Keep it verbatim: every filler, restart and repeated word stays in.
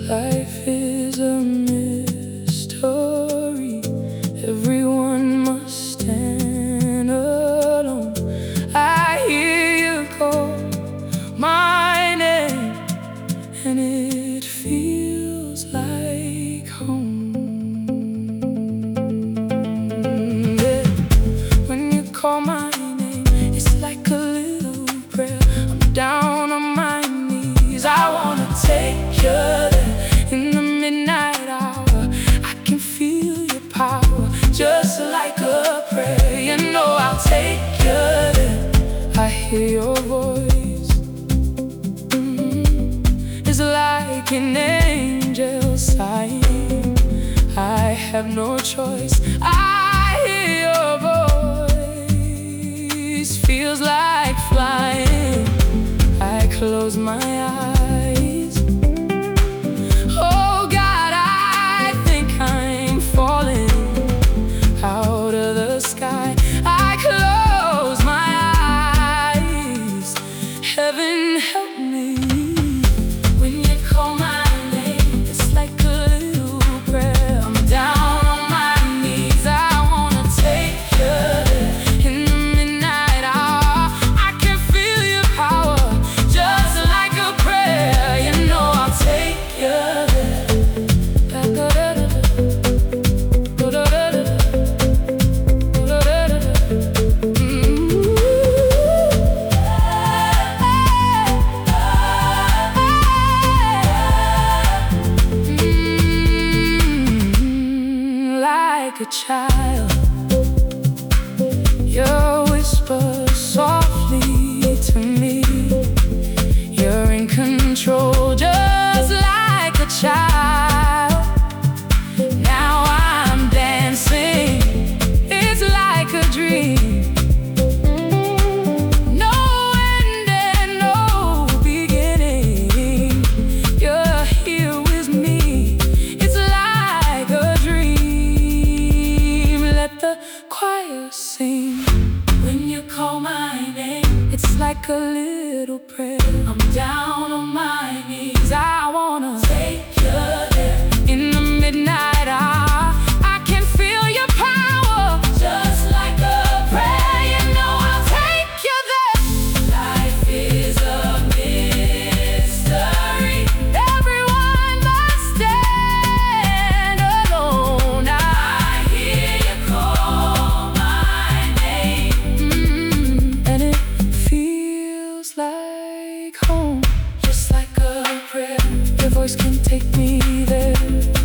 Life is a mystery. Everyone must stand alone. I hear you call my name, and it feels like home. Yeah. When you call my name, it's like a little prayer. I'm down on my knees. I wanna take you there. In the midnight hour, I can feel your power, just like a prayer. You know I'll take you there. I hear your voice. Mm-hmm. It's like an angel sighing. I have no choice. I hear your voice. Feels like flying. I close my eyes. Heaven help me. When you call my name, it's like a little prayer. I'm down on my knees. I wanna take you there. In the midnight hour, I can feel your power, just like a prayer. You know I'll take you there. Like a child, your whisper softly to me. You're in control, just like a child. Now I'm dancing, it's like a dream. No end and no beginning. You're here with me, it's like a dream. Let the choir sing. When you call my name, it's like a little prayer. I'm down on my knees. I wanna take you there. In the midnight hour, I can feel your power, just like a prayer. You know I'll take you there. Life is a mystery. Everyone must stand alone. I hear you call my name, mm-hmm. And it feels like home, just like a prayer. Your voice can take me there.